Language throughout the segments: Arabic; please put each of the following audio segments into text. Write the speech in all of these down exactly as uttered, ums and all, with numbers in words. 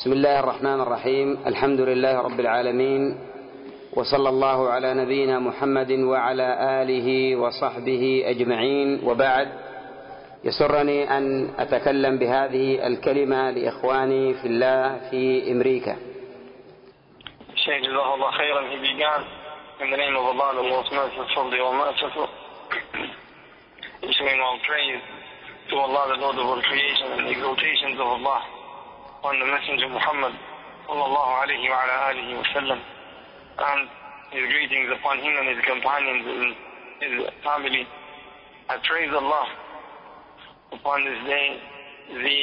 بسم الله الرحمن الرحيم. الحمد لله رب العالمين، وصلى الله على نبينا محمد وعلى آله وصحبه أجمعين، وبعد. يسرني أن أتكلم بهذه الكلمة لإخواني في الله في أمريكا. Shaykh Jazakallah khairan, he began in the name of Allah, the most merciful, the all-merciful, issuing all praise to Allah, the Lord of all creation, and the exaltations of Allah on the Messenger Muhammad sallallahu alayhi wa ala alihi wa sallam, and his greetings upon him and his companions and his family. I praise Allah upon this day, the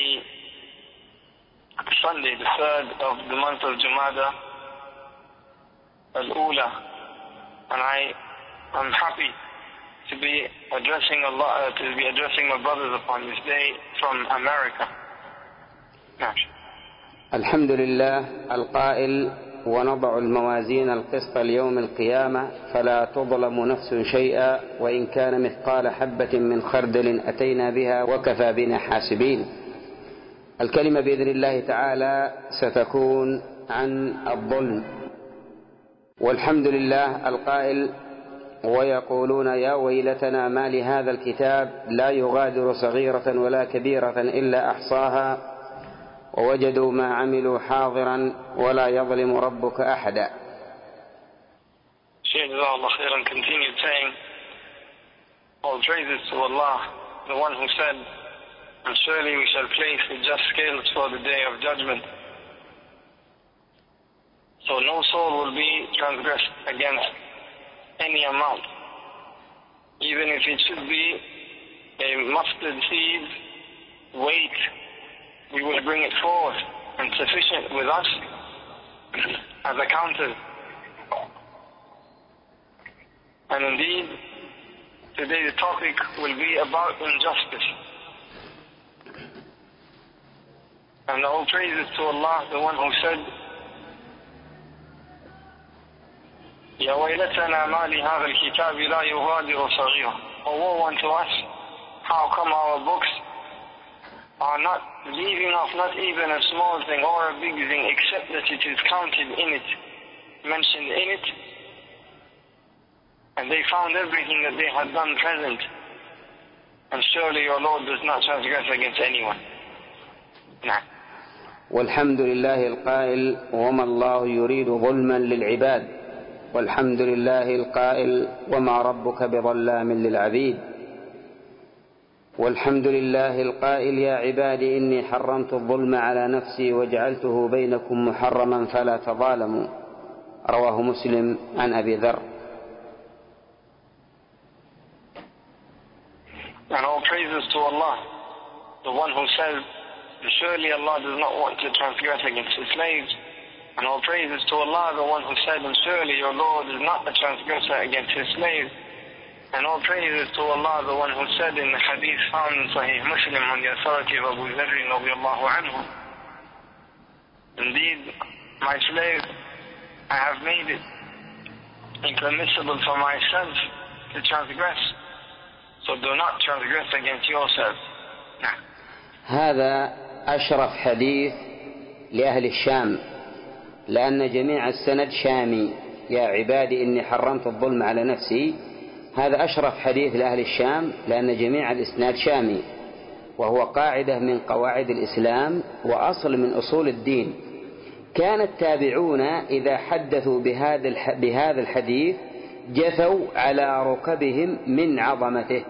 Sunday, the third of the month of Jumada al-Ula, and I am happy to be addressing Allah, uh, to be addressing my brothers upon this day from America. Yes. الحمد لله القائل: ونضع الموازين القسط ليوم القيامة فلا تظلم نفس شيئا وإن كان مثقال حبة من خردل أتينا بها وكفى بنا حاسبين. الكلمة بإذن الله تعالى ستكون عن الظلم. والحمد لله القائل: ويقولون يا ويلتنا ما لهذا الكتاب لا يغادر صغيرة ولا كبيرة إلا أحصاها ووجدوا ما عملوا حاضرا ولا يظلم ربك أحدا. Shaykh Jazakallah khairan continued saying, all praises to Allah, the one who said, and surely we shall place the just scales for the day of judgment. So no soul will be transgressed against any amount, even if it should be a mustard seed weight. We will bring it forth and sufficient with us as accounted. And indeed, today the topic will be about injustice. And all praises to Allah, the one who said, يا ويلتنا ما لهذا الكتاب لا يغادر صغيرة. Oh, woe unto us, how come our books are not leaving off not even a small thing or a big thing, except that it is counted in it, mentioned in it, and they found everything that they had done present, and surely your Lord does not transgress against anyone. Nah. والحمد لله القائل: وما الله يريد ظلما للعباد. والحمد لله القائل: وما ربك بظلام للعبيد. والحمد لله القائل: يا عبادي إني حرمت الظلم على نفسي وجعلته بينكم محرما فلا تظالموا. رواه مسلم عن أبي ذر. And all praises to Allah, the one who says, surely Allah does not want to transgress against his slaves. And all praises to Allah, the one who said, and surely your Lord is not a transgressor against his slaves. And all praises to Allah, the one who said in the hadith found in Sahih Muslim on the authority of Abu Dharr radiyallahu anhu, indeed, my slave, I have made it impermissible for myself to transgress, so do not transgress against yourself. هذا أشرف حديث لأهل الشام، لأن جميع السند شامي. يا عبادي إني حرمت الظلم على نفسي، هذا أشرف حديث لأهل الشام، لأن جميع الإسناد شامي، وهو قاعدة من قواعد الإسلام وأصل من أصول الدين. كان التابعون إذا حدثوا بهذا بهذا الحديث جثوا على ركبهم من عظمته.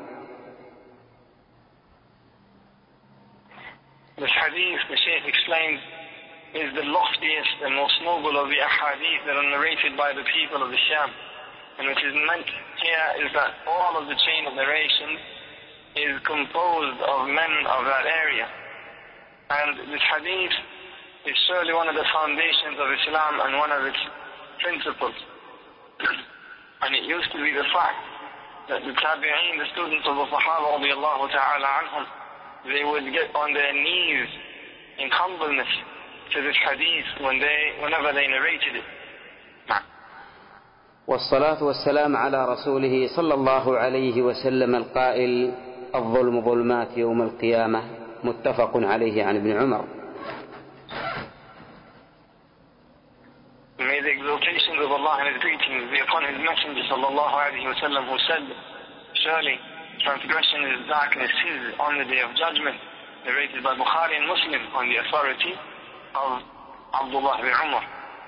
This hadith, the Shaykh explains, is the loftiest and most noble of the ahadith that are narrated by the people of the Sham. And what is meant here is that all of the chain of narration is composed of men of that area. And this hadith is surely one of the foundations of Islam and one of its principles. And it used to be the fact that the tabi'een, the students of the Sahaba radiyallahu ta'ala anhum, they would get on their knees in humbleness to this hadith when they, whenever they narrated it. والصلاة والسلام على رسوله صلى الله عليه وسلم القائل: الظلم ظلمات يوم القيامة. متفق عليه عن ابن عمر. the exaltations of Allah and His greetings be upon His Messenger sallallahu alayhi wa sallam, who said, surely transgression is darkness is on the day of judgment, narrated by Bukhari and Muslim on the authority of Abdullah bin Umar.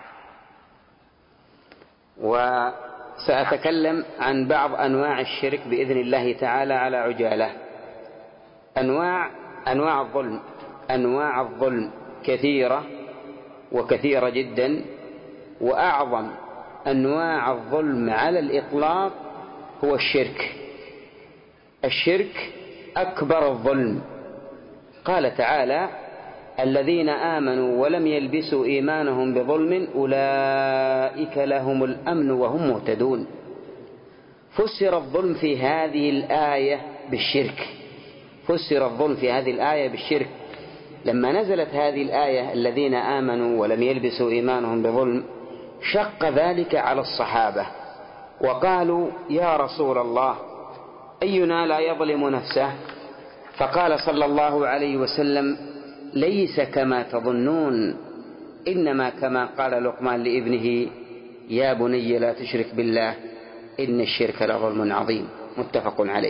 وسأتكلم عن بعض أنواع الشرك بإذن الله تعالى على عجالة. أنواع أنواع الظلم أنواع الظلم كثيرة وكثيرة جدا، وأعظم أنواع الظلم على الإطلاق هو الشرك. الشرك أكبر الظلم. قال تعالى: الذين آمنوا ولم يلبسوا إيمانهم بظلم أولئك لهم الأمن وهم مهتدون. فسر الظلم في هذه الآية بالشرك فسر الظلم في هذه الآية بالشرك لما نزلت هذه الآية الذين آمنوا ولم يلبسوا إيمانهم بظلم، شق ذلك على الصحابة وقالوا: يا رسول الله، أينا لا يظلم نفسه؟ فقال صلى الله عليه وسلم: ليس كما تظنون، إنما كما قال لقمان لابنه: يا بني لا تشرك بالله إن الشرك لظلم عظيم. متفق عليه.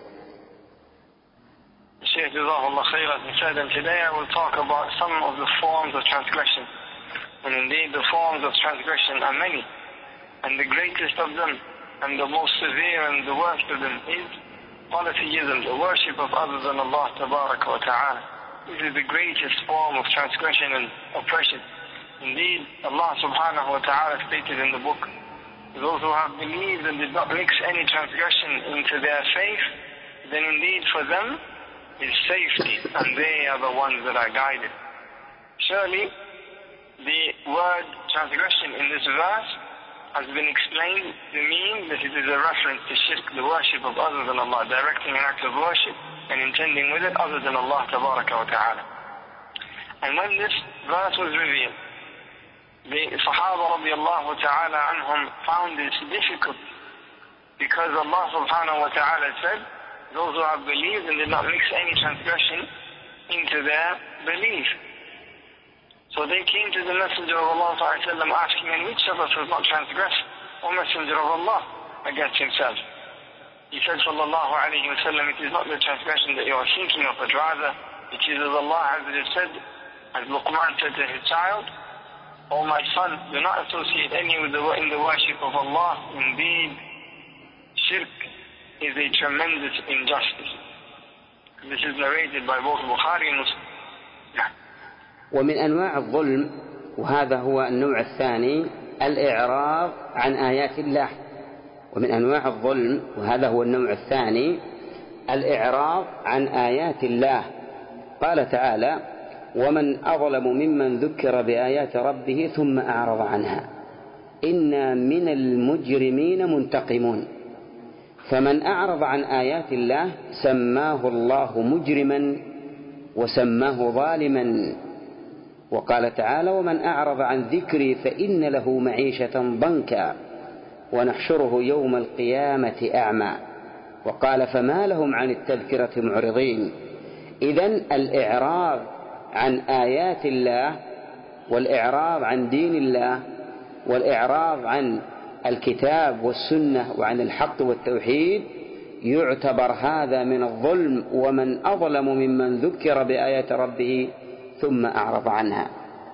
Shaykh Jazakallah khairan, he said, and today I will talk about some of the forms of transgression. And indeed the forms of transgression are many, and the greatest of them and the most severe and the worst of them is polytheism, the worship of other than Allah Tabaraka wa Ta'ala. This is the greatest form of transgression and oppression. Indeed, Allah Subhanahu wa Ta'ala stated in the book, those who have believed and did not mix any transgression into their faith, then indeed for them is safety, and they are the ones that are guided. Surely, the word transgression in this verse has been explained to mean that it is a reference to shirk, the worship of other than Allah, directing an act of worship and intending with it other than Allah Tabaraka wa Ta'ala. And when this verse was revealed, the Sahaba radiallahu ta'ala anhum found this difficult, because Allah Subhanahu wa Ta'ala said, those who have believed and did not mix any transgression into their belief. So they came to the Messenger of Allah asking, and which of us has not transgressed, O Messenger of Allah, against himself? He said, sallallahu alayhi wa sallam, it is not the transgression that you are thinking of, but rather it is as Allah has said, as Luqman said to his child, O my son, do not associate any with the, in the worship of Allah. Indeed, shirk is a tremendous injustice. This is narrated by both Bukhari and Muslim. ومن أنواع الظلم، وهذا هو النوع الثاني، الإعراض عن آيات الله. ومن أنواع الظلم، وهذا هو النوع الثاني، الإعراض عن آيات الله. قال تعالى: ومن أظلم ممن ذكر بآيات ربه ثم أعرض عنها إنا من المجرمين منتقمون. فمن أعرض عن آيات الله سماه الله مجرما وسماه ظالما. وقال تعالى: ومن أعرض عن ذكري فإن له معيشة ضنكا ونحشره يوم القيامة أعمى. وقال: فما لهم عن التذكرة معرضين. إذن الإعراض عن آيات الله والإعراض عن دين الله والإعراض عن الكتاب والسنة وعن الحق والتوحيد يعتبر هذا من الظلم. ومن أظلم ممن ذكر بآيات ربه ثم أعرض عنها.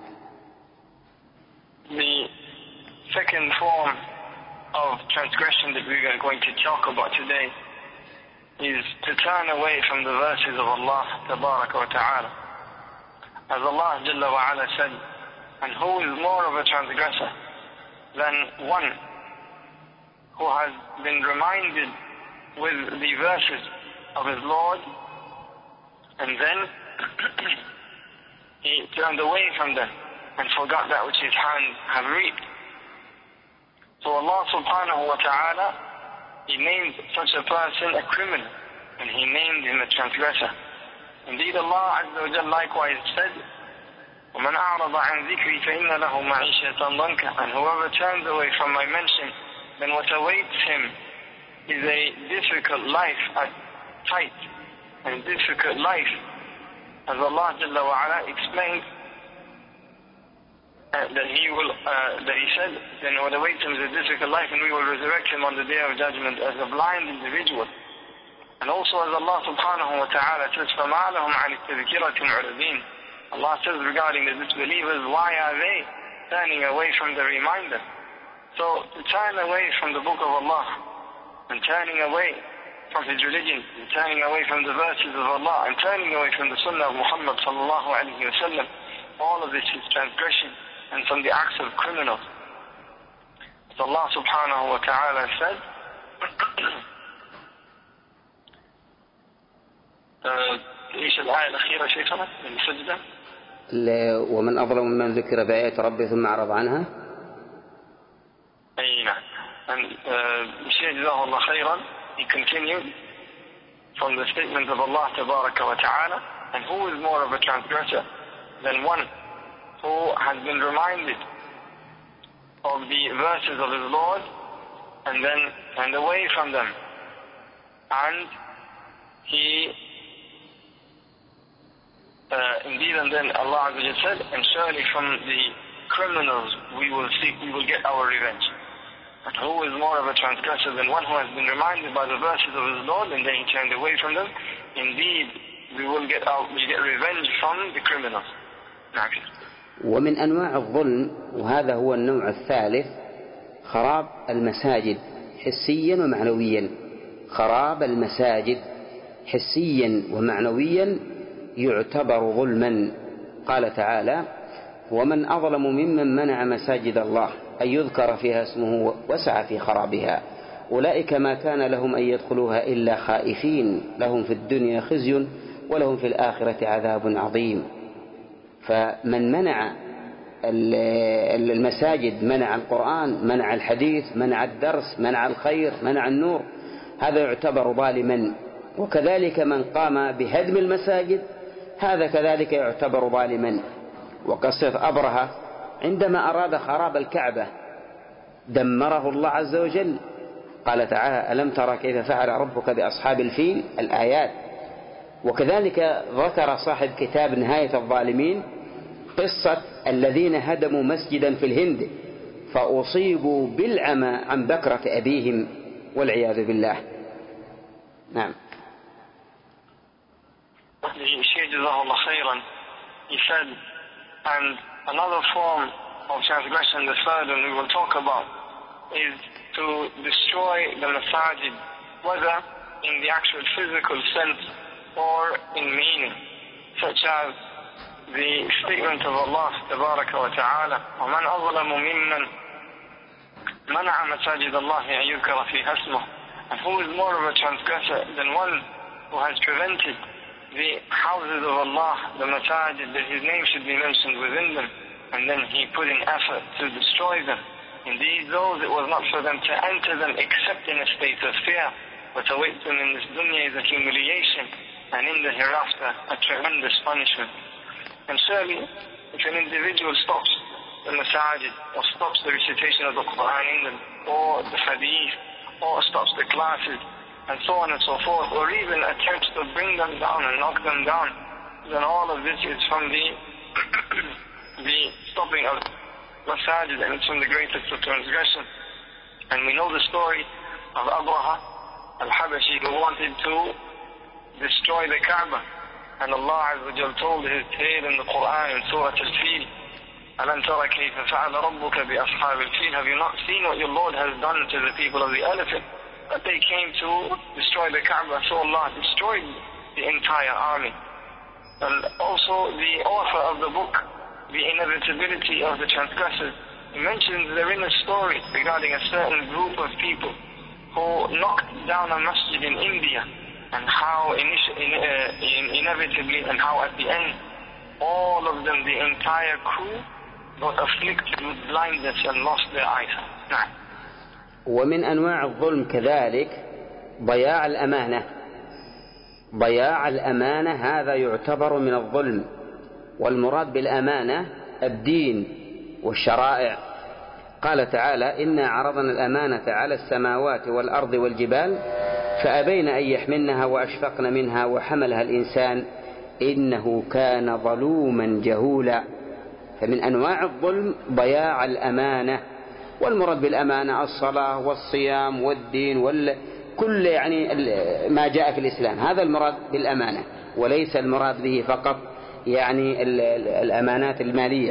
The second form of transgression that we are going to talk about today is to turn away from the verses of Allah Tabaraka wa Ta'ala. As Allah Jalla wa Ala said, and who is more of a transgressor than one who has been reminded with the verses of his Lord, and then he turned away from them and forgot that which his hands have reaped. So Allah subhanahu wa ta'ala, He named such a person a criminal, and He named him a transgressor. Indeed, Allah Azza wa Jalla likewise said, وَمَنْ أَعْرَضَ عَنْ ذِكْرِي فَإِنَّ لَهُ مَعِيشَةً ضَنْكًا. And whoever turns away from my mention, then what awaits him is a difficult life, a tight and difficult life. As Allah Jalla wa Ala explained, uh, that he will, uh, that he said, then what awaits him is a difficult life, and we will resurrect him on the day of judgment as a blind individual. And also as Allah subhanahu wa ta'ala says, فَمَا لَهُمْ عَنِ التَّذْكِرَةِ مُعْرِضِينَ. Allah says regarding the disbelievers, why are they turning away from the reminder? So to turn away from the book of Allah, and turning away from his religion, and turning away from the verses of Allah, and turning away from the sunnah of Muhammad sallallahu alayhi wa sallam, all of this is transgression and from the acts of criminals. As Allah subhanahu wa ta'ala said, ايش الآية الأخيرة شيخنا من السجدة؟ ومن أظلم ممن ذكر بآيات ربه ثم أعرض عنها. أي نعم. And Shaykh Jazakallah khairan, he continued from the statement of Allah Tabaraka wa Ta'ala, and who is more of a transgressor than one who has been reminded of the verses of his Lord and then turned away from them, and he uh, indeed and then Allah Azza wa Jalla said, and surely from the criminals we will seek, we will get our revenge. And who is more of a transgressor than one who has been reminded by the verses of his Lord and then he turned away from them? Indeed, we will get out, we get revenge from the criminals. ومن أنواع الظلم، وهذا هو النوع الثالث، خراب المساجد حسيا ومعنويا. خراب المساجد حسيا ومعنويا يعتبر ظلما. قال تعالى: ومن أظلم ممن منع مساجد الله أن يذكر فيها اسمه وسعى في خرابها أولئك ما كان لهم أن يدخلوها إلا خائفين لهم في الدنيا خزي ولهم في الآخرة عذاب عظيم. فمن منع المساجد، منع القرآن، منع الحديث، منع الدرس، منع الخير، منع النور، هذا يعتبر ظالما. وكذلك من قام بهدم المساجد هذا كذلك يعتبر ظالما. وقصة أبرهة عندما أراد خراب الكعبة دمره الله عز وجل. قال تعالى: ألم ترى كيف فعل ربك بأصحاب الفيل؟ الآيات. وكذلك ذكر صاحب كتاب نهاية الظالمين قصة الذين هدموا مسجدا في الهند فأصيبوا بالعمى عن بكرة أبيهم والعياذ بالله. نعم. He said, and another form of transgression, the third one we will talk about, is to destroy the masajid, whether in the actual physical sense or in meaning, such as the statement of Allah Tabaraka wa Ta'ala, وَمَنْ أَظْلَمُ مِمَّنْ مَنَعَ مَسَاجِدَ اللَّهِ أَنْ يُذْكَرَ فِيهَا اسْمُهُ. And who is more of a transgressor than one who has prevented the houses of Allah, the masajid, that his name should be mentioned within them, and then he put in effort to destroy them. Indeed, those it was not for them to enter them except in a state of fear, but await them in this dunya is a humiliation, and in the hereafter a tremendous punishment. And surely, if an individual stops the masajid, or stops the recitation of the Quran in them, or the hadith, or stops the classes, and so on and so forth, or even attempts to bring them down and knock them down, then all of this is from the the stopping of masajid, and it's from the greatest of transgression. And we know the story of Abraha al-Habashi, who wanted to destroy the Kaaba, and Allah Azza wa Jal told his tale in the Quran in Surah Al-Fil, أَلَمْ تَرَ كَيْفَ فَعَلَ رَبُّكَ بِأَصْحَابِ الْفِيلِ. Have you not seen what your Lord has done to the people of the elephant? But they came to destroy the Kaaba, so Allah destroyed the entire army. And also the author of the book, The Inevitability of the Transgressors, he mentions there in a story regarding a certain group of people who knocked down a masjid in India, and how in, uh, in, inevitably and how at the end all of them, the entire crew, got afflicted with blindness and lost their eyesight. Nah. ومن أنواع الظلم كذلك ضياع الأمانة. ضياع الأمانة هذا يعتبر من الظلم، والمراد بالأمانة الدين والشرائع. قال تعالى: إنا عرضنا الأمانة على السماوات والأرض والجبال فأبين أن يحملنها وأشفقن منها وحملها الإنسان إنه كان ظلوما جهولا. فمن أنواع الظلم ضياع الأمانة، والمراد بالأمانة الصلاة والصيام والدين وكل يعني ما جاء في الإسلام، هذا المراد بالأمانة، وليس المراد به فقط يعني الأمانات المالية.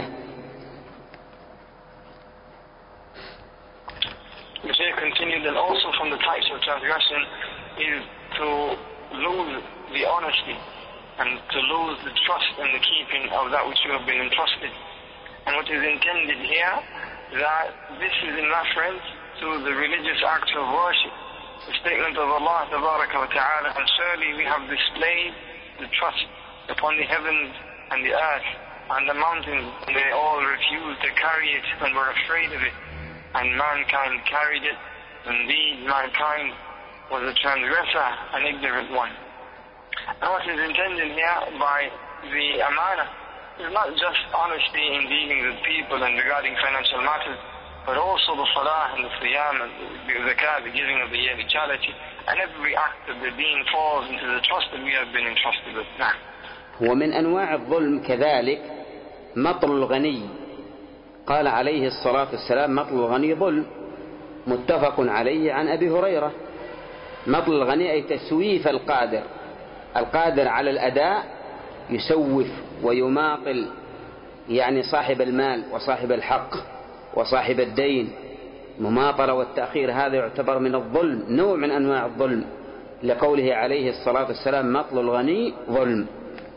The Shaykh continued that also from the types of transgression is to lose the honesty and to lose the trust and the keeping of that which you have been entrusted. And what is intended here, that this is in reference to the religious acts of worship, the statement of Allah Tabaraka wa Ta'ala, and surely we have displayed the trust upon the heavens and the earth and the mountains, and they all refused to carry it and were afraid of it, and mankind carried it. Indeed, mankind was a transgressor, an ignorant one. And what is intended here by the amana is not just honesty in dealing with people and regarding financial matters, but also the salah and the siyam and the zakat, the giving of the yearly charity, and every act of the deen falls into the trust that we have been entrusted with. Now, ومن أنواع الظلم كذلك مطل الغني. قال عليه الصلاة والسلام: مطل الغني ظلم، متفق عليه عن أبي هريرة. مطل الغني أي تسويف القادر، القادر على الأداء يسوف ويماطل يعني صاحب المال وصاحب الحق وصاحب الدين. مماطلة والتأخير هذا يعتبر من الظلم، نوع من أنواع الظلم، لقوله عليه الصلاة والسلام: مطل الغني ظلم.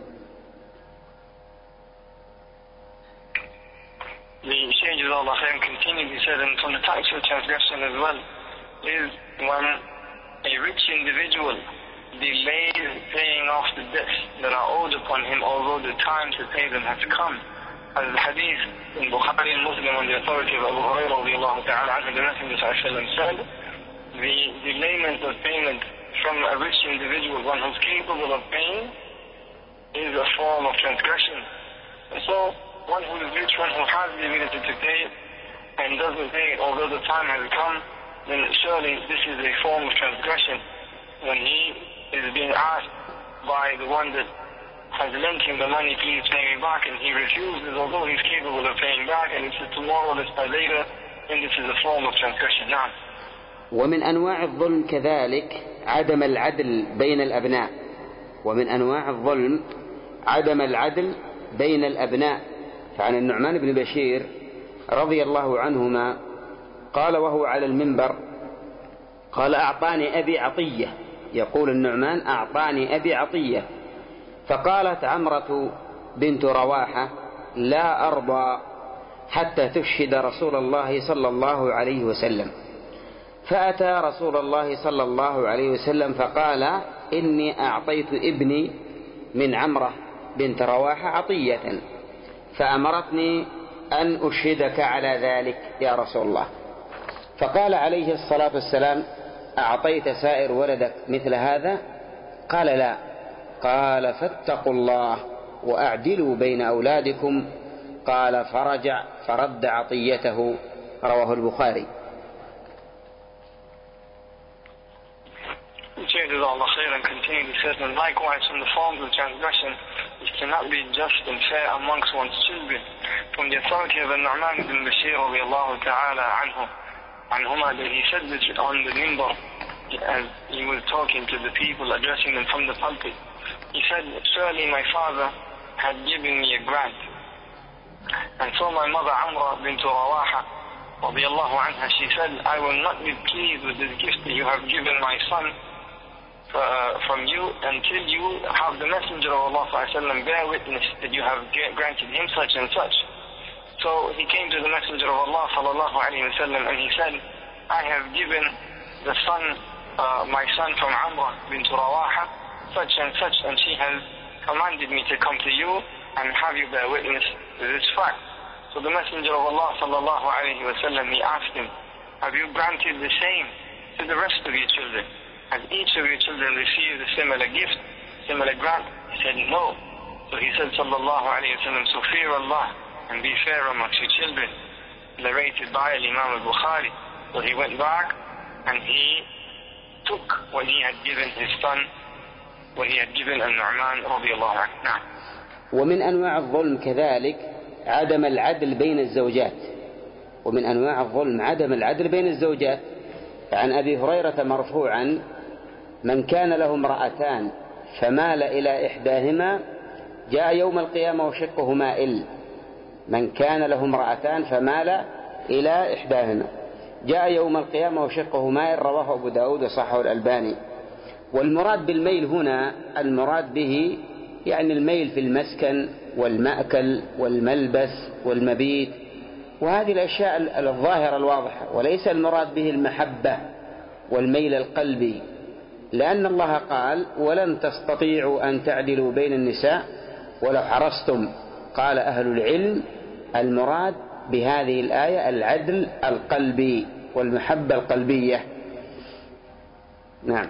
The Shaykh Jazakallah Khair continued, he said, and from the types of transgression as well is when a rich individual delays paying off the debts that are owed upon him, although the time to pay them has come. As the hadith in Bukhari and Muslim on the authority of Abu Hurairah radiallahu ta'ala anhu, the Messenger said, the delayment of payment from a rich individual, one who's capable of paying, is a form of transgression. And so, one who is rich, one who has the ability to pay it, and doesn't pay it, although the time has come, then surely this is a form of transgression. When he is being asked by the one that has lent him the money, please pay me back, and he refuses, although he's capable of paying back, and he says tomorrow, let's pay later, then this is a form of transgression. Now, ومن أنواع الظلم كذلك عدم العدل بين الأبناء. ومن أنواع الظلم عدم العدل بين الأبناء. فعن النعمان بن بشير رضي الله عنهما قال وهو على المنبر: قال: أعطاني أبي عطية. يقول النعمان: أعطاني أبي عطية. فقالت عمرة بنت رواحة: لا أرضى حتى تشهد رسول الله صلى الله عليه وسلم. فأتى رسول الله صلى الله عليه وسلم فقال: إني أعطيت ابني من عمرة بنت رواحة عطية، فأمرتني أن أشهدك على ذلك يا رسول الله. فقال عليه الصلاة والسلام: أعطيت سائر ولدك مثل هذا؟ قال: لا. قال: فاتقوا الله وأعدلوا بين أولادكم. قال: فرجع فرد عطيته. رواه البخاري. Jazakallah Khair and continued, he says, and likewise from the forms of transgression is to not be just and fair amongst one's children. From the authority of Nu'man ibn Bashir radiallahu ta'ala anhu, anhuma, that he said this on the minbar as he was talking to the people, addressing them from the pulpit. He said, surely my father had given me a grant, and so my mother Amra bint Rawaha radiallahu anha, she said, I will not be pleased with this gift that you have given my son Uh, from you until you have the Messenger of Allah sallam bear witness that you have granted him such and such. So he came to the Messenger of Allah sallallahu alayhi wa sallam and he said, I have given the son, uh, my son from Amrah bint Rawaha such and such, and she has commanded me to come to you and have you bear witness to this fact. So the Messenger of Allah sallallahu alayhi wa sallam, he asked him, have you granted the same to the rest of your children? Has each of your children received a similar gift, similar grant? He said, no. So he said, sallallahu alayhi wa sallam, so fear Allah and be fair amongst your children. Narrated by Imam al-Bukhari. So he went back and he took what he had given his son, what he had given al-Nu'man radiyallahu anhu. ومن أنواع الظلم كذلك عدم العدل بين الزوجات، ومن أنواع الظلم عدم العدل بين الزوجات. عن أبي هريرة مرفوعا: من كان له امرأتان فمال إلى إحداهما جاء يوم القيامة وشقه مائل. من كان له امرأتان فمال إلى إحداهما جاء يوم القيامة وشقه مائل، رواه أبو داود وصححه الألباني. والمراد بالميل هنا المراد به يعني الميل في المسكن والمأكل والملبس والمبيت وهذه الأشياء الظاهرة الواضحة، وليس المراد به المحبة والميل القلبي، لأن الله قال: ولن تستطيعوا أن تعدلوا بين النساء ولو حرصتم. قال أهل العلم: المراد بهذه الآية العدل القلبي والمحبة القلبية. نعم.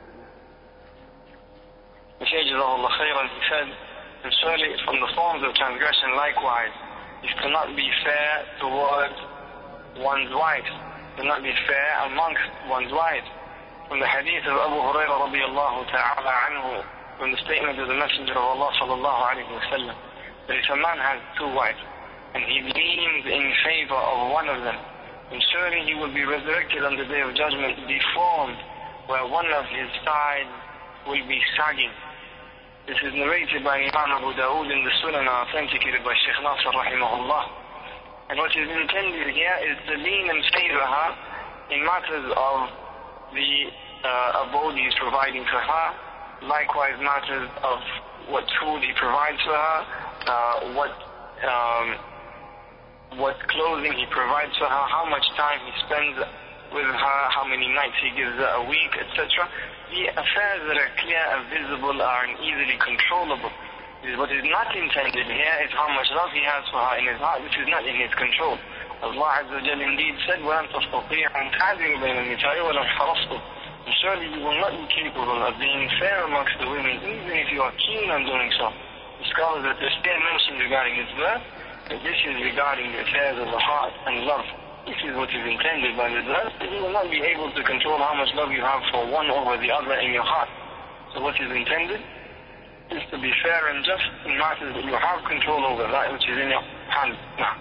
Jazakallah khairan. He said, and surely from the forms of transgression likewise is to not be fair towards one's wife, to not be fair amongst one's wives. From the hadith of Abu Hurairah radiyallahu ta'ala anhu, from the statement of the Messenger of Allah sallallahu alayhi wa sallam, that if a man has two wives and he leans in favor of one of them, then surely he will be resurrected on the day of judgment deformed, where one of his sides will be sagging. This is narrated by Imam Abu Dawood in the Sunan, authenticated by Shaykh Nasr rahimahullah. And what is intended here is to lean in favor her in matters of the uh, abode he is providing for her, likewise matters of what food he provides for her, uh, what um, what clothing he provides for her, how much time he spends with her, how many nights he gives her a week, et cetera. The affairs that are clear and visible are easily controllable. What is not intended here is how much love he has for her in his heart, which is not in his control. Allah Azza wa Jalla indeed said, وَلَن تَسْتَطِيعُوا أَن تَعْدِلُوا بَيْنَ النِّسَاءِ وَلَوْ حَرَصْتُمْ. And surely you will not be capable of being fair amongst the women, even if you are keen on doing so. The scholars that there's still mentioned regarding this verse, that this is regarding the affairs of the heart and love. This is what is intended by the verse, that you will not be able to control how much love you have for one over the other in your heart. So what is intended is to be fair and just in matters that you have control over, that which is in your hand. Now.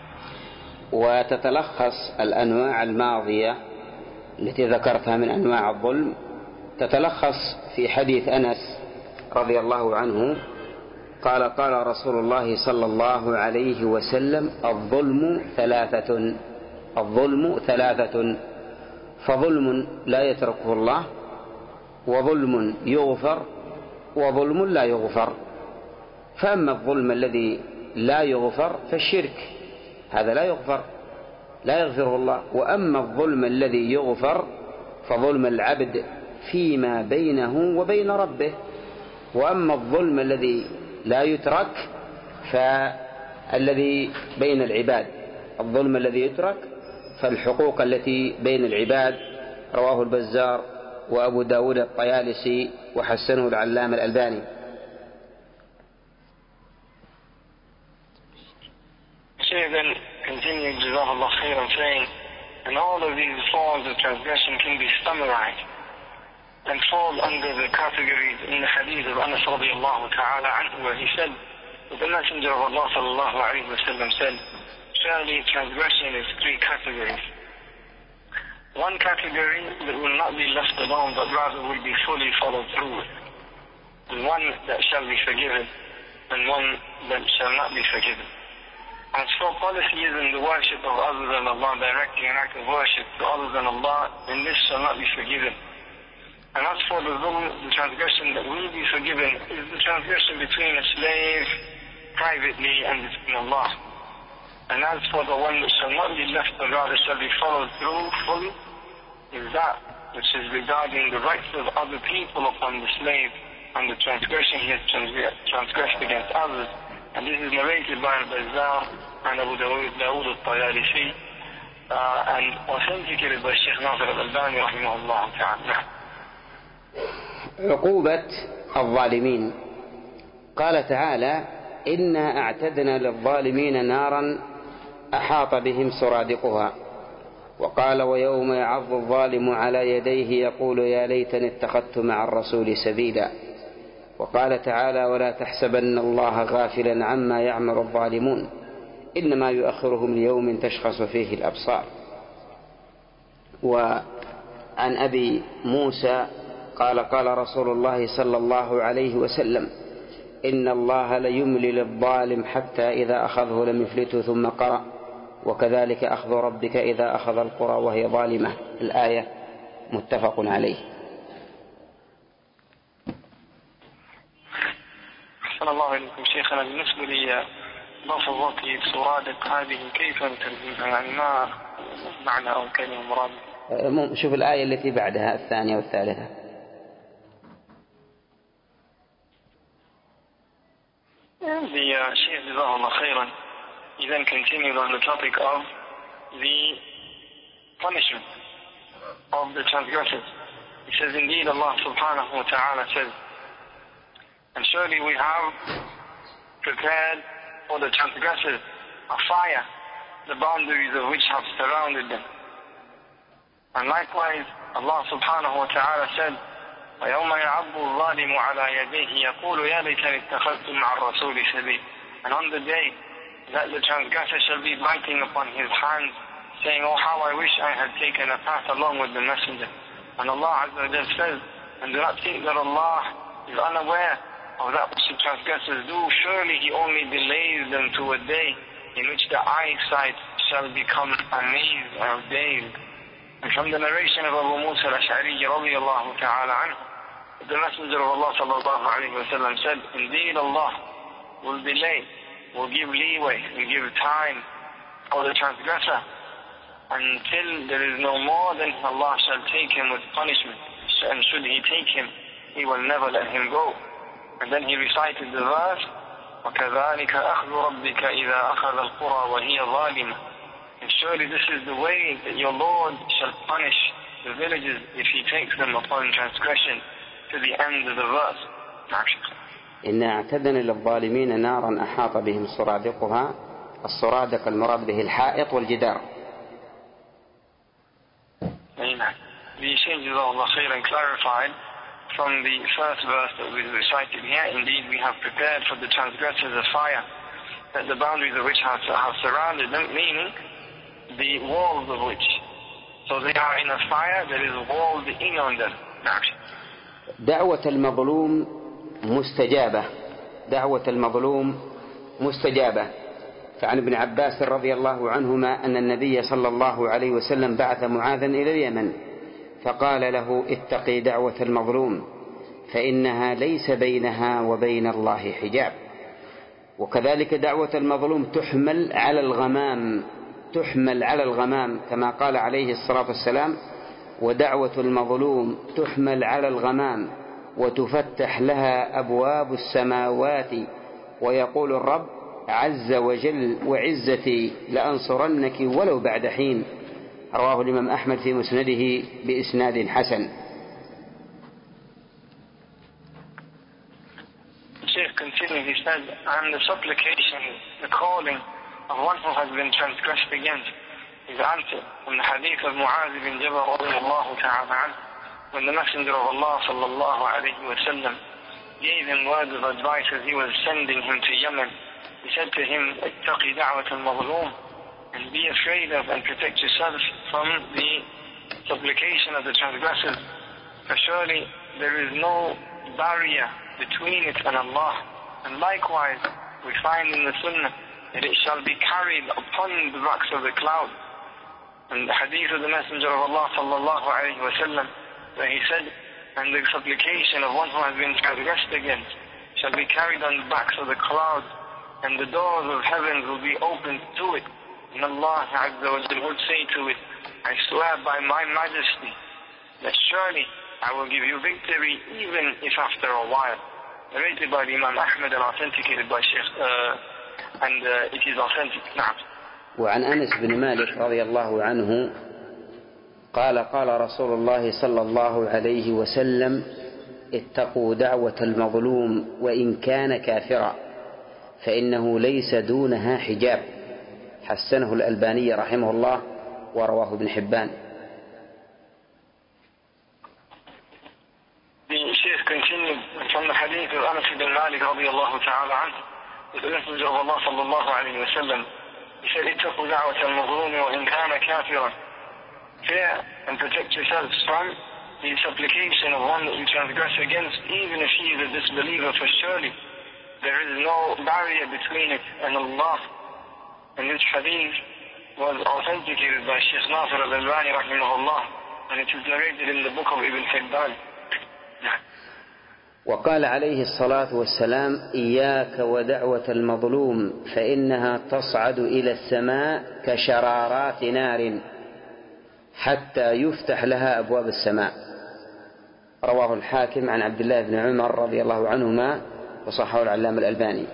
وتتلخص الأنواع الماضية التي ذكرتها من أنواع الظلم تتلخص في حديث أنس رضي الله عنه قال: قال رسول الله صلى الله عليه وسلم: الظلم ثلاثة الظلم ثلاثة فظلم لا يتركه الله، وظلم يغفر، وظلم لا يغفر. فأما الظلم الذي لا يغفر فالشرك، هذا لا يغفر، لا يغفره الله. وأما الظلم الذي يغفر فظلم العبد فيما بينه وبين ربه. وأما الظلم الذي لا يترك فالذي بين العباد، الظلم الذي يترك فالحقوق التي بين العباد. رواه البزار وأبو داود الطيالسي وحسنه العلامة الألباني. Shaykh then continued, Jazakallah khairan, saying, and all of these forms of transgression can be summarized and fall under the categories in the hadith of Anas radiallahu ta'ala anhu, where he said that the Messenger of Allah sallallahu alayhi wa sallam said, surely transgression is three categories. One category that will not be left alone, but rather will be fully followed through with. And one that shall be forgiven, and one that shall not be forgiven. As for polytheism, the worship of other than Allah, directing an act of worship to other than Allah, then this shall not be forgiven. And as for the zulm, the transgression that will be forgiven is the transgression between a slave privately and between Allah. And as for the one that shall not be left, but rather shall be followed through fully, is that which is regarding the rights of other people upon the slave and the transgression he has transgressed against others. And this is narrated by Al-Bazzar and Abu Dawood al-Tayalisi uh, and authenticated by Shaykh Nasr al-Albani rahimahullah ta'ala. عقوبة الظالمين. قال تعالى: إنا أعتدنا للظالمين نارا أحاط بهم سرادقها. وقال: ويوم يعض الظالم على يديه يقول يا ليتني اتخذت مع الرسول سبيلا. وقال تعالى: ولا تحسبن الله غافلا عما يعمل الظالمون إنما يؤخرهم ليوم تشخص فيه الأبصار. وعن أبي موسى قال قال رسول الله صلى الله عليه وسلم: إن الله ليملي للظالم حتى إذا أخذه لم يفلته، ثم قرأ: وكذلك أخذ ربك إذا أخذ القرى وهي ظالمة. الآية متفق عليه. أحسن الله إليكم شيخنا. بالنسبة لي لفظة سرادق هذه كيف نترجمها؟ يعني ما معنى أو كلمة مراد؟ شوف الآية التي بعدها الثانية والثالثة. The Shaykh Jazakallah khairan, he then continued on the topic of the punishment of the transgressors. He says, indeed Allah subhanahu wa ta'ala says, and surely we have prepared for the transgressors a fire, the boundaries of which have surrounded them. And likewise, Allah subhanahu wa ta'ala said, وَيَوْمَ يَعَضُّ الظَّالِمُ عَلَى يَدَيْهِ يَقُولُ يَا لَيْتَنِي اتَّخَذْتُ مَعَ الرَّسُولِ سَبِيلًا. And on the day that the transgressor shall be biting upon his hands, saying, oh, how I wish I had taken a path along with the messenger. And Allah Azza wa Jalla says, and do not think that Allah is unaware of that which the transgressors do. Surely He only delays them to a day in which the eyesight shall become amazed or dazed. And from the narration of Abu Musa al-Ash'ari radiyallahu ta'ala anhu, the Messenger of Allah sallallahu alayhi wa sallam said, indeed Allah will delay, will give leeway, will give time for the transgressor until there is no more, then Allah shall take him with punishment. And should He take him, He will never let him go. And then he recited the verse, وَكَذَلِكَ أَخْذُ رَبِّكَ إِذَا أَخَذَ الْقُرَى وَهِيَ ظَالِمَةٌ. And surely this is the way that your Lord shall punish the villages if He takes them upon transgression, to the end of the verse. إِنَّا أَعْتَدْنَا لِلظَّالِمِينَ نَارًا أَحَاطَ بِهِمْ سُرَادِقُهَا. السرادق المراد به الحائط والجدار. Amen. The Shaykh Jazakallah khairan clarified from the first verse that we recited here, indeed we have prepared for the transgressors a fire, that the boundaries of which have, have surrounded them, meaning the walls of which. So they are in a fire that is walled in on them. دعوة المظلوم مستجابة. دعوة المظلوم مستجابة. فعن ابن عباس رضي الله عنهما أن النبي صلى الله عليه وسلم بعث معاذا إلى اليمن فقال له: اتقي دعوة المظلوم فإنها ليس بينها وبين الله حجاب. وكذلك دعوة المظلوم تحمل على الغمام، تحمل على الغمام كما قال عليه الصلاة والسلام: ودعوة المظلوم تحمل على الغمام وتفتح لها أبواب السماوات ويقول الرب عز وجل وعزتي لأنصرنك ولو بعد حين. رواه الإمام أحمد في مسنده بإسناد حسن. Shaykh continued, he said, and the supplication, the calling of one who has been transgressed against is answered. From the hadith of Mu'adh bin Jabal radiyallahu ta'ala anhu, when the Messenger of Allah sallallahu alayhi wa sallam gave him words of advice as he was sending him to Yemen, he said to him, اتقي دعوة المظلوم, and be afraid of and protect yourself from the supplication of the transgressors. For surely there is no barrier between it and Allah. And likewise, we find in the Sunnah that it shall be carried upon the backs of the cloud. And the hadith of the Messenger of Allah sallallahu alayhi wa sallam, where he said, and the supplication of one who has been transgressed against shall be carried on the backs of the cloud, and the doors of heaven will be opened to it. And Allah Azza wa Jalla would say to it, I swear by my majesty that surely I will give you victory even if after a while. Narrated by the Imam Ahmad and authenticated by Shaykh, uh, and uh, it is authentic. نعم. وعن أنس بن مالك رضي الله عنه قال قال رسول الله صلى الله عليه وسلم: اتقوا دعوة المظلوم وإن كان كافرا فإنه ليس دونها حجاب. حسنه الألباني رحمه الله ورواه ابن حبان. The Shaykh continued from the hadith of Anas ibn Malik radiyallahu ta'ala anhu, the Messenger of Allah sallallahu alayhi wa sallam He said, اتقوا دعوة المظلوم وإن كان كافرا. Fear and protect yourselves from the supplication of one that you transgress against, even if he is a disbeliever, for surely there is no barrier between it and Allah. And this hadith was authenticated by Shaykh Nasir al-Albani rahimahullah, and it is narrated in the book of Ibn Hibban. وقال عليه الصلاة والسلام: إياك ودعوة المظلوم فإنها تصعد إلى السماء كشرارات نار حتى يفتح لها أبواب السماء. رواه الحاكم عن عبد الله بن عمر رضي الله عنهما وصححه العلامة الألباني.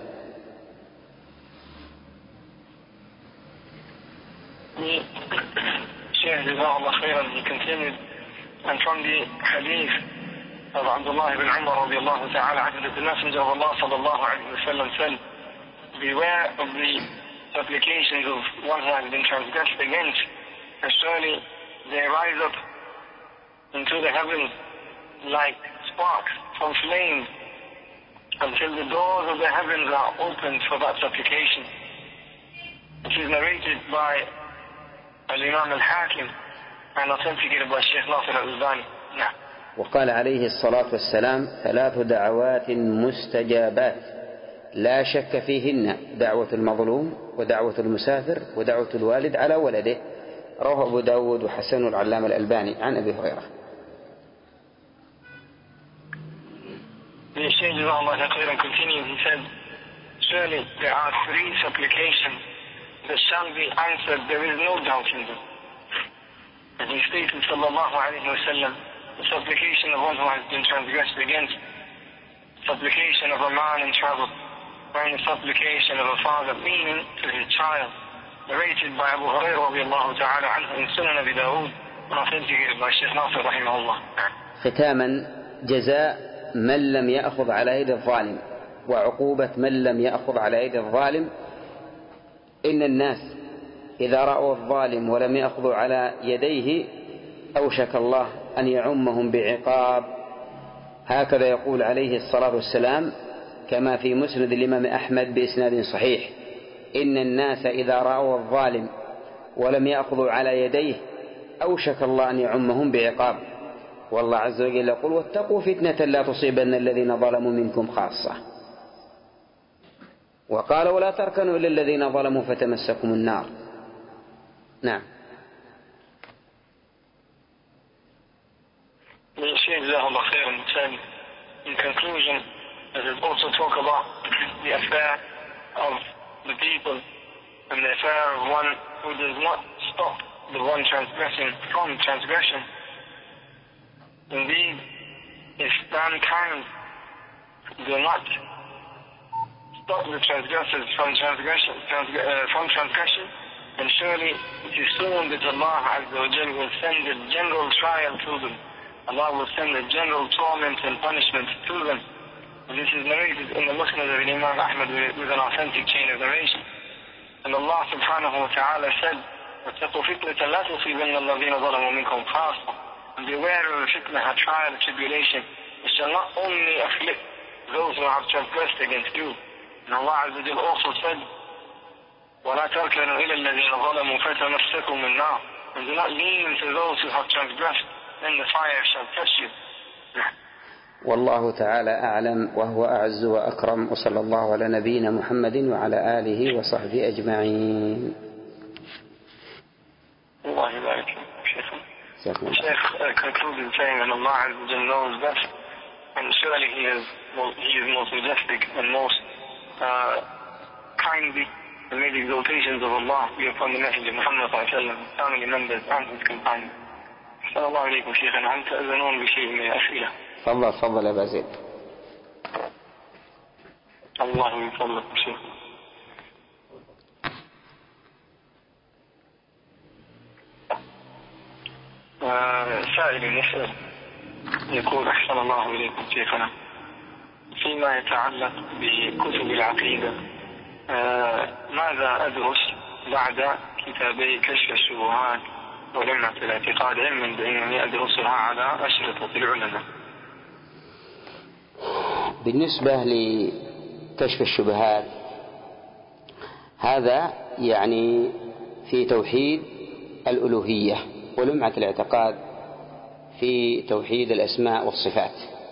He continued, and from the hadith of Abdullah ibn Umar رضي الله تعالى عنه, the Messenger of Allah sallallahu alayhi wa sallam said, beware of the supplications of one who has been transgressed against, for surely they rise up into the heavens like sparks from flames until the doors of the heavens are opened for that supplication. It is narrated by Al-Imam Al-Hakim and authenticated by Shaykh Nasir al-Albani. وقال عليه الصلاة والسلام: ثلاث دعوات مستجابات لا شك فيهن: دعوة المظلوم ودعوة المسافر ودعوة الوالد على ولده. رواه أبو داود وحسن العلامة الألباني عن أبي هريرة. The Shaykh Allah continued, he said, surely there are three supplications that shall be answered, there is no doubt in them. And he stated sallallahu alayhi wa sallam, the supplication of one who has been transgressed against, supplication of a man in travel, and the supplication of a father meaning to his child, narrated by Abu Hurairah radiyallahu ta'ala anhu in Sunan Abi Dawud and authenticated by Shaykh Nasir rahimahullah. ختاما: جزاء من لم يأخذ على يد الظالم وعقوبة من لم يأخذ على يد الظالم. إن الناس إذا رأوا الظالم ولم يأخذوا على يديه أوشك الله أن يعمهم بعقاب. هكذا يقول عليه الصلاة والسلام كما في مسند الإمام أحمد بإسناد صحيح: إن الناس إذا رأوا الظالم ولم يأخذوا على يديه أوشك الله أن يعمهم بعقاب. والله عز وجل يقول: واتقوا فتنة لا تصيبن الذين ظلموا منكم خاصة. وقال: ولا تركنوا إلى الذين ظلموا فتمسكم النار. نعم. In conclusion, let us also talk about the affair of the people and the affair of one who does not stop the one transgressing from transgression. Indeed, if mankind do not stop the transgressors from transgression, transg uh, from transgression, then surely it is soon that Allah Azza wa Jal will send a general trial to them. Allah will send a general torment and punishment to them. And this is narrated in the Musnad of Imam Ahmad with an authentic chain of narration. And Allah subhanahu wa ta'ala said, وَاتَّقُوا فِتْنَةً لَا تُصِيبَنَّ الَّذِينَ ظَلَمُوا مِنكُمْ خَاصَّةً. And beware of a fitnah, a trial, a tribulation. It shall not only afflict those who have transgressed against you. And Allah Azza wa Jal also said, وَلَا تَرْكَنُوا إِلَى الَّذِينَ ظَلَمُوا فَتَمَسَّكُمْ النَّارِ. And do not lean to those who have transgressed, then the fire shall touch you. والله تعالى أعلم وهو أعز وأكرم، وصلى الله على نبينا محمد وعلى آله وصحبه أجمعين. الله يبارك فيكم. The Sheikh uh, concluded saying that Allah Azza wa Jalla knows best, and surely He is He is most majestic and most uh, kindly. And may the exaltations of Allah be upon the Messenger Muhammad sallallahu alaihi wasallam, family members and his companions. صلى الله عليكم شيخنا، هل تأذنون بشيء من الأسئلة؟ تفضل تفضل يا بازيد. الله يفضلكم شيخنا. سائل يسأل يقول: أحسن الله إليكم شيخنا، فيما يتعلق بكتب العقيدة ماذا أدرس بعد كتابي كشف الشبهات ولمعة الاعتقاد، علما بأنني أدرسها على أشرطة العلماء؟ بالنسبة لكشف الشبهات هذا يعني في توحيد الألوهية، ولمعة الاعتقاد في توحيد الأسماء والصفات.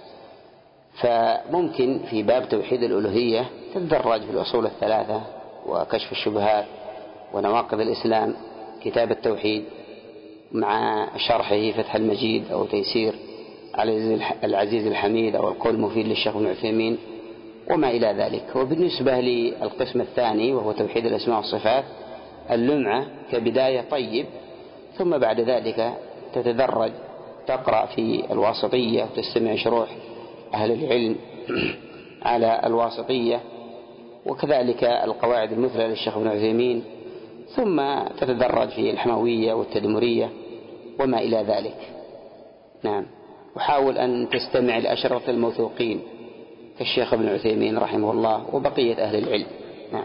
فممكن في باب توحيد الألوهية تتدرج في الأصول الثلاثة وكشف الشبهات ونواقض الإسلام، كتاب التوحيد مع شرحه فتح المجيد أو تيسير العزيز الحميد أو القول المفيد للشيخ ابن عثيمين وما إلى ذلك. وبالنسبة للقسم الثاني وهو توحيد الأسماء والصفات، اللمعة كبداية طيب، ثم بعد ذلك تتدرج، تقرأ في الواسطية وتستمع شروح أهل العلم على الواسطية، وكذلك القواعد المثلى للشيخ ابن عثيمين، ثم تتدرج في الحموية والتدمرية وما إلى ذلك. نعم. وحاول أن تستمع لأشرطة الموثوقين كالشيخ ابن عثيمين رحمه الله وبقية أهل العلم. نعم.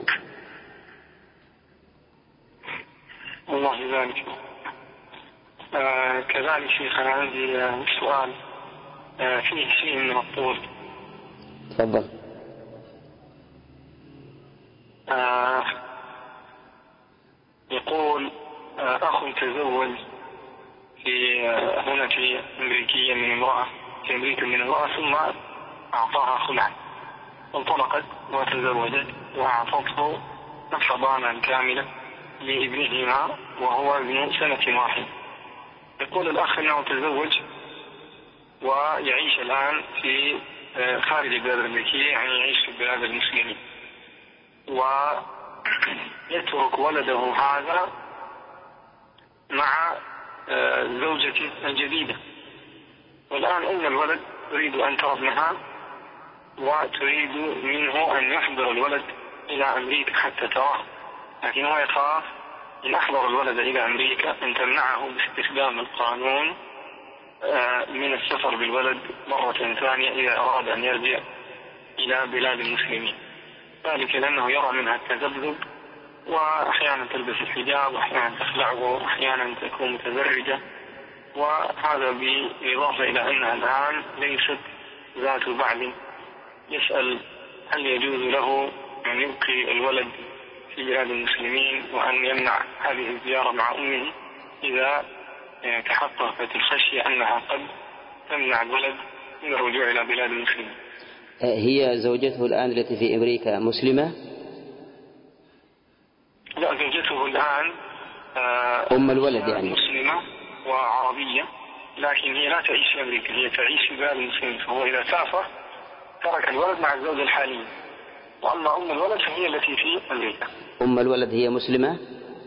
الله يبارك. آه كذلك شيخنا عندي آه سؤال آه فيه شيء من الطول. تفضل. آه يقول آه أخ تزوج في آه هنا في أمريكية من امرأة في أمريكا من امرأة، ثم أعطاها خلعا، انطلقت وتزوجت وأعطته حضانة كاملة لابنهما وهو ابن سنة واحد. يقول الأخ أنه تزوج ويعيش الآن في خارج البلاد الأمريكية، يعني يعيش في بلاد المسلمين، ويترك ولده هذا مع زوجته الجديدة. والآن أم الولد تريد أن ترضنها وتريد منه أن يحضر الولد إلى أمريكا حتى تراه، لكن هو يخاف إن أحضر الولد إلى أمريكا أن تمنعه باستخدام القانون من السفر بالولد مرة ثانية إذا أراد أن يرجع إلى بلاد المسلمين، ذلك لأنه يرى منها التذبذب، وأحيانا تلبس الحجاب وأحيانا تخلعه وأحيانا تكون متزرجة، وهذا بالإضافة إلى أنها الآن ليست ذات بعل. يسأل هل يجوز له أن يبقي الولد في بلاد المسلمين وأن يمنع هذه الزيارة مع أمه إذا تحققت الخشية أنها قد تمنع الولد من الرجوع إلى بلاد المسلمين. هي زوجته الآن التي في أمريكا مسلمة؟ لا، زوجته الآن أم الولد يعني مسلمة وعربية، لكن هي لا تعيش في أمريكا، هي تعيش في بلاد المسلمين، فهو إذا سافر ترك الولد مع الزوجة الحالية، وأما أم الولد فهي التي في أمريكا. أم الولد هي مسلمة؟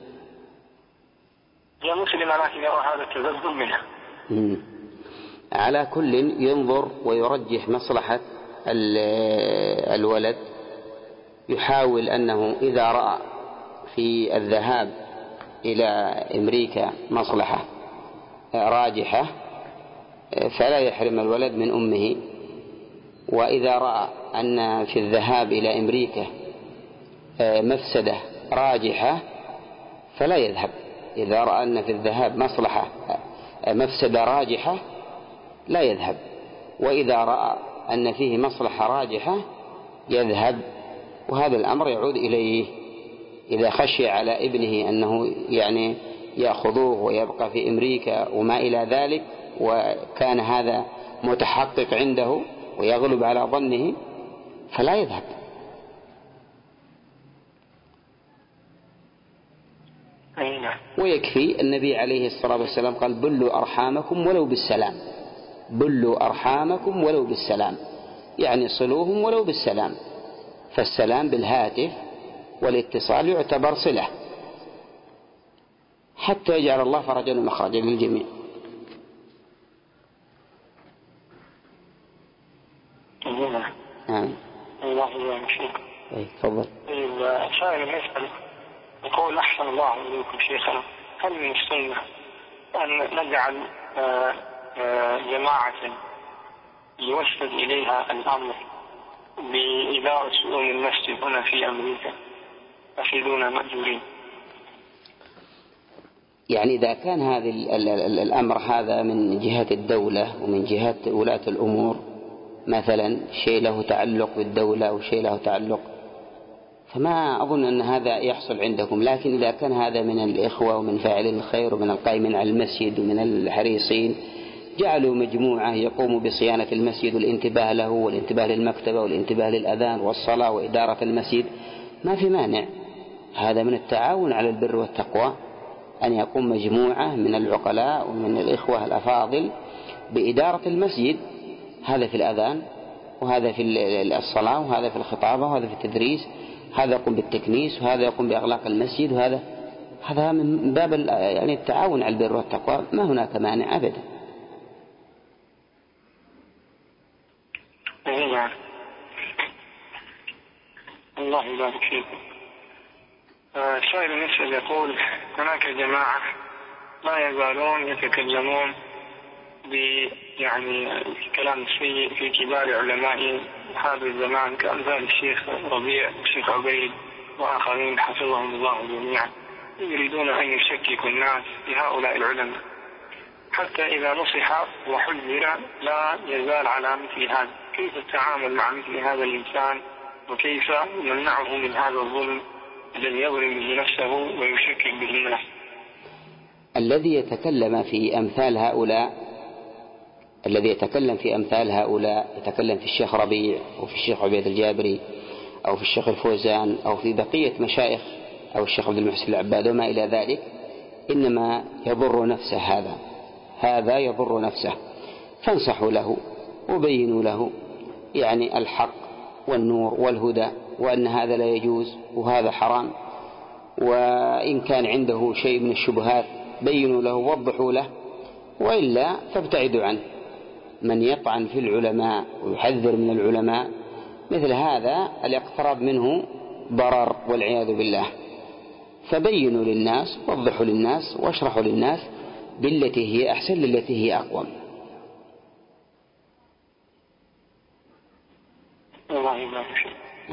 هي مسلمة لكن يرى هذا التذبذب منها. مم. على كل ينظر ويرجح مصلحة الولد، يحاول أنه إذا رأى في الذهاب إلى أمريكا مصلحة راجحة فلا يحرم الولد من أمه، وإذا رأى أن في الذهاب إلى أمريكا مفسدة راجحة فلا يذهب. إذا رأى أن في الذهاب مصلحة مفسدة راجحة لا يذهب، وإذا رأى أن فيه مصلحة راجحة يذهب. وهذا الأمر يعود إليه إذا خشي على ابنه أنه يعني يأخذوه ويبقى في أمريكا وما إلى ذلك، وكان هذا متحقق عنده ويغلب على ظنه فلا يذهب. ويكفي النبي عليه الصلاة والسلام قال بلوا أرحامكم ولو بالسلام، بلوا أرحامكم ولو بالسلام، يعني صلوهم ولو بالسلام، فالسلام بالهاتف والاتصال يعتبر صلة حتى يجعل الله فرجا ومخرجا للجميع. نعم. الله يبارك. تفضل. سائل يسأل يقول أحسن الله إليكم شيخنا، هل من السنة أن نجعل جماعة يوسد إليها الأمر بإدارة شؤون المسجد هنا في أمريكا أفيدونا مأجورين؟ يعني إذا كان هذا الأمر هذا من جهة الدولة ومن جهة ولاة الأمور، مثلا شيء له تعلق بالدولة وشيء له تعلق فما أظن أن هذا يحصل عندكم. لكن إذا كان هذا من الإخوة ومن فاعلين الخير ومن القائمين على المسجد ومن الحريصين جعلوا مجموعة يقوموا بصيانة المسجد والانتباه له والانتباه للمكتبة والانتباه للأذان والصلاة وإدارة المسجد، ما في مانع. هذا من التعاون على البر والتقوى أن يقوم مجموعة من العقلاء ومن الإخوة الأفاضل بإدارة المسجد، هذا في الأذان وهذا في الصلاة وهذا في الخطابة وهذا في التدريس، هذا يقوم بالتكنيس وهذا يقوم بإغلاق المسجد، وهذا هذا من باب يعني التعاون على البر والتقوى، ما هناك مانع أبدا. الله يبارك فيكم. سائل يسأل يقول: هناك جماعة لا يزالون يتكلمون ب يعني كلام سيء في كبار علماء هذا الزمان كأمثال الشيخ ربيع والشيخ عبيد وآخرين حفظهم الله جميعا، يريدون أن يشككوا الناس بهؤلاء العلماء، حتى إذا نصح وحذر لا يزال على مثل هذا. كيف التعامل مع مثل هذا الإنسان وكيف نمنعه من هذا الظلم الذي يظلم به نفسه ويشكك به الناس؟ الذي يتكلم في أمثال هؤلاء الذي يتكلم في أمثال هؤلاء يتكلم في الشيخ ربيع أو في الشيخ عبيد الجابري أو في الشيخ الفوزان أو في بقية مشايخ أو الشيخ عبد المحسن العباد وما إلى ذلك، إنما يضر نفسه. هذا هذا يضر نفسه. فانصحوا له وبينوا له يعني الحق والنور والهدى، وأن هذا لا يجوز وهذا حرام، وإن كان عنده شيء من الشبهات بينوا له ووضحوا له، وإلا فابتعدوا عنه. من يطعن في العلماء ويحذر من العلماء مثل هذا الاقتراب منه ضرر والعياذ بالله. فبينوا للناس ووضحوا للناس واشرحوا للناس بالتي هي أحسن للتي هي أقوم. الله يبارك فيك.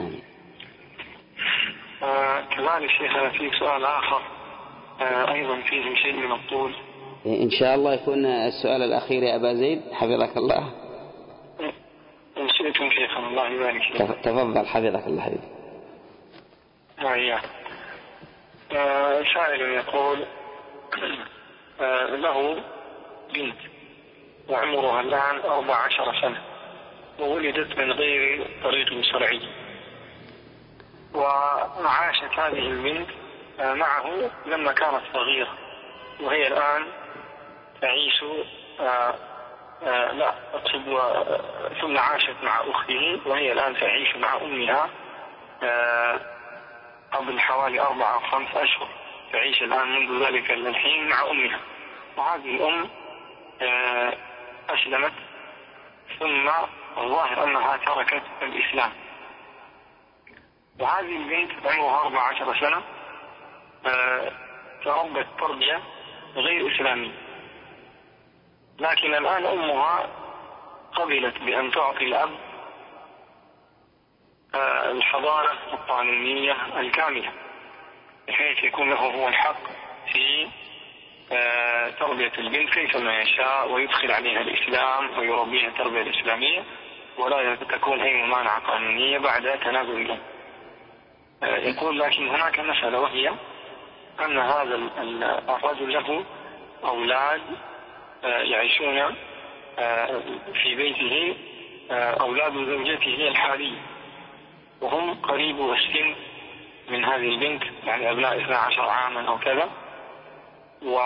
آه كذلك شيخنا في سؤال آخر آه أيضا فيه شيء من الطول، إن شاء الله يكون السؤال الأخير يا أبا زيد حفظك الله. إن شئتم شيخنا الله يبارك فيك. تفضل حفظك الله حبيبي. آه آه سائل يقول آه له بنت وعمرها الآن أربع عشر سنة وولدت من غير طريق شرعي، وعاشت هذه البنت معه لما كانت صغيرة، وهي الآن تعيش آآ آآ لا أقصد ثم عاشت مع أخته، وهي الآن تعيش مع أمها قبل حوالي أربعة أو خمس أشهر. تعيش الآن منذ ذلك الحين مع أمها، وهذه الأم أسلمت ثم الظاهر أنها تركت الإسلام، وهذه البنت عمرها أربع عشر سنة تربت تربية غير إسلامية، لكن الآن أمها قبلت بأن تعطي الأب الحضانة القانونية الكاملة بحيث يكون له هو الحق في تربية البنت كيفما يشاء، ويدخل عليها الإسلام ويربيها التربية الإسلامية، ولا تكون أي ممانعة قانونية بعد تنازل الأم. يقول لكن هناك مسألة، وهي أن هذا الرجل له أولاد يعيشون في بيته، أولاد زوجته الحالية، وهم قريب السن من هذه البنت، يعني أبناء اثني عشر عاما أو كذا، و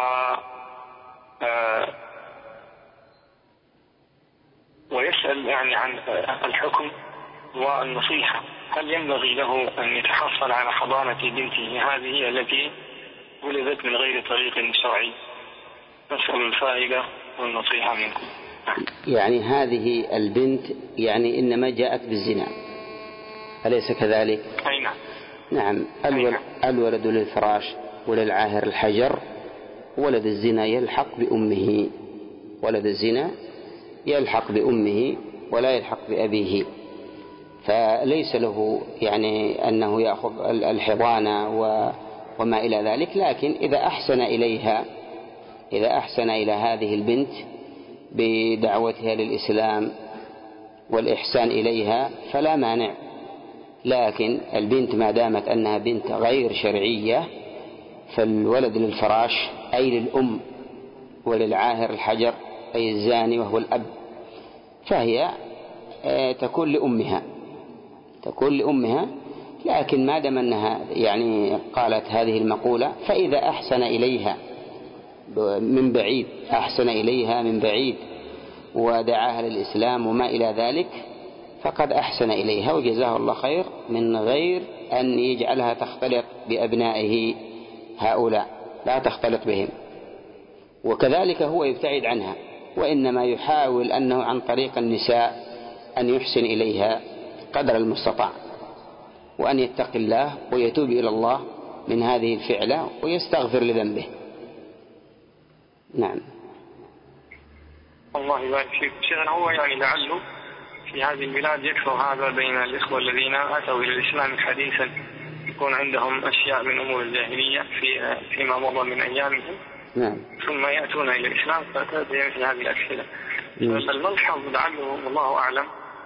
ويسأل يعني عن الحكم والنصيحة. هل ينبغي له أن يتحصل على حضانة بنته هذه التي ولدت من غير طريق شرعي؟ نسأل الفائدة والنصيحة منكم. يعني هذه البنت يعني إنما جاءت بالزنا، أليس كذلك؟ أي نعم. نعم. الولد للفراش وللعاهر الحجر، ولد الزنا يلحق بأمه، ولد الزنا يلحق بأمه ولا يلحق بأبيه، فليس له يعني أنه يأخذ الحضانة وما إلى ذلك. لكن إذا أحسن إليها إذا أحسن إلى هذه البنت بدعوتها للإسلام والإحسان إليها فلا مانع، لكن البنت ما دامت أنها بنت غير شرعية فالولد للفراش أي للأم، وللعاهر الحجر أي الزاني وهو الأب، فهي تكون لأمها تكون لأمها لكن ما دام أنها يعني قالت هذه المقولة، فإذا أحسن إليها من بعيد أحسن إليها من بعيد ودعاها للإسلام وما إلى ذلك فقد أحسن إليها وجزاه الله خير، من غير أن يجعلها تختلط بأبنائه هؤلاء، لا تختلط بهم. وكذلك هو يبتعد عنها، وإنما يحاول أنه عن طريق النساء أن يحسن إليها قدر المستطاع، وأن يتقي الله ويتوب إلى الله من هذه الفعلة ويستغفر لذنبه. نعم. الله يبارك فيك. شيخنا هو يعني لعله في هذه البلاد يكثر هذا بين الإخوة الذين أتوا إلى الإسلام حديثا، يكون عندهم أشياء من أمور الجاهلية في فيما مضى من أيامهم، نعم. ثم يأتون إلى الإسلام فتأتي مثل هذه الأسئلة. الملحظ لعله والله أعلم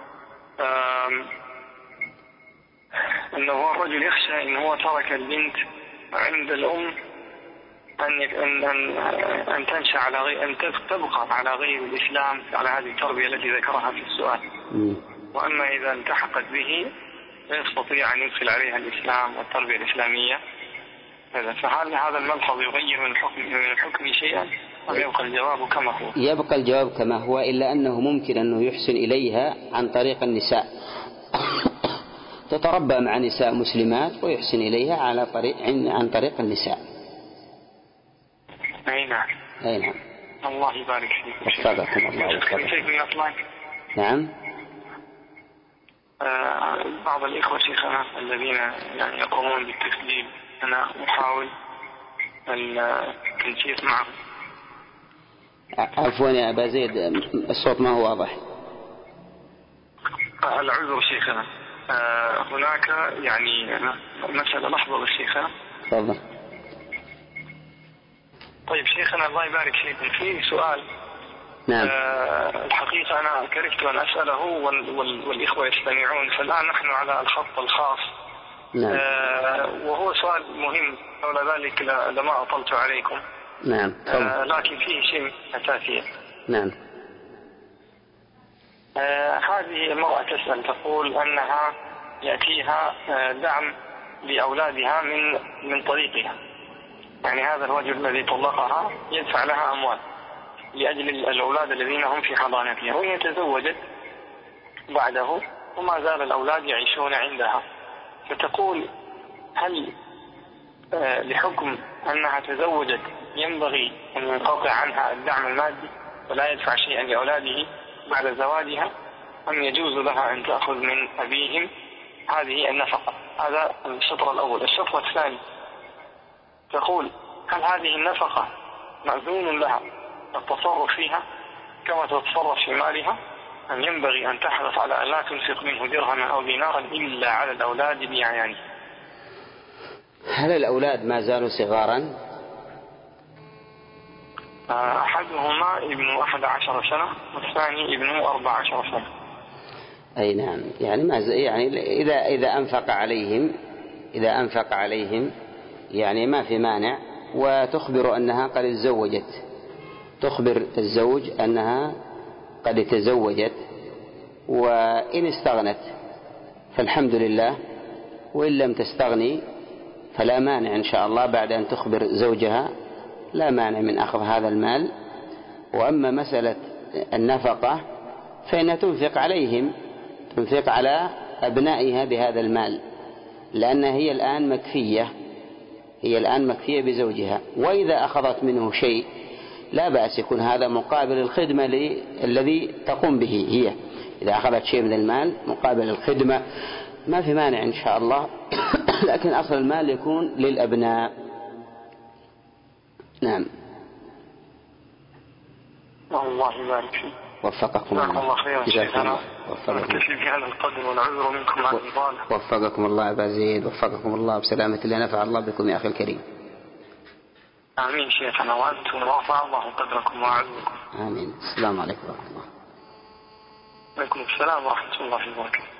أنه الرجل يخشى أن هو ترك البنت عند الأم أن أن أن تنشأ على غير أن تبقى على غير الإسلام، على هذه التربية التي ذكرها في السؤال. وأما إذا التحقت به لا يستطيع أن يدخل عليها الإسلام والتربية الإسلامية. فهل هذا الملحظ يغير من الحكم من الحكم شيئا أم يبقى الجواب كما هو؟ يبقى الجواب كما هو، إلا أنه ممكن أنه يحسن إليها عن طريق النساء تتربى مع نساء مسلمات ويحسن إليها على طريق عن طريق النساء. أي نعم. أي نعم. الله يبارك فيك. وفقكم الله وفقكم. نعم. آه بعض الإخوة شيخنا الذين يعني يقومون بالتسليم أنا أحاول التنسيق معهم. عفوا يا أبا زيد الصوت ما هو واضح. آه العذر شيخنا. آه هناك يعني مسألة لحظة بالشيخنا. تفضل. طيب شيخنا الله يبارك فيكم، في سؤال. نعم. آه الحقيقة أنا كرهت أن أسأله وال وال والإخوة يستمعون، فالآن نحن على الخط الخاص. نعم. آه وهو سؤال مهم، لولا ذلك لما أطلت عليكم. نعم. آه لكن فيه شيء أساسي. نعم. آه هذه المرأة تسأل تقول أنها يأتيها آه دعم لأولادها من من طريقها، يعني هذا الرجل الذي طلقها يدفع لها أموال لأجل الأولاد الذين هم في حضانتها، وهي تزوجت بعده وما زال الأولاد يعيشون عندها. فتقول هل آه لحكم أنها تزوجت ينبغي أن ينقطع عنها الدعم المادي ولا يدفع شيئا لأولاده بعد زواجها، أم يجوز لها أن تأخذ من أبيهم هذه النفقة؟ هذا الشطر الأول. الشطر الثاني تقول هل هذه النفقة مأذون لها التصرف فيها كما تتصرف في مالها، أم ينبغي أن تحرص على أن لا تنفق منه درهما أو دينارا إلا على الأولاد بأعيانهم؟ هل الأولاد ما زالوا صغارا؟ أحدهما ابن أحد عشر سنة والثاني ابن أربع عشر سنة. أي نعم. يعني ما يعني إذا إذا أنفق عليهم إذا أنفق عليهم يعني ما في مانع، وتخبر أنها قد تزوجت، تخبر الزوج أنها قد تزوجت، وإن استغنت فالحمد لله، وإن لم تستغني فلا مانع إن شاء الله بعد أن تخبر زوجها لا مانع من أخذ هذا المال. وأما مسألة النفقة فإنها تنفق عليهم، تنفق على أبنائها بهذا المال، لأن هي الآن مكفية هي الآن مكفية بزوجها. وإذا أخذت منه شيء لا بأس يكون هذا مقابل الخدمة الذي تقوم به هي، إذا أخذت شيء من المال مقابل الخدمة ما في مانع إن شاء الله لكن أصل المال يكون للأبناء. نعم. الله يبارك فيك. وفقكم الله خيرا شيخنا. نكتفي بهذا القدر ونعذر منكم عن الإطالة. وفقكم الله أبا زيد، وفقكم الله بسلامة الله، نفع الله بكم يا أخي الكريم. آمين شيخنا وأنتم، ورفع الله قدركم وأعزكم. آمين. السلام عليكم ورحمة الله. وعليكم السلام ورحمة الله وبركاته.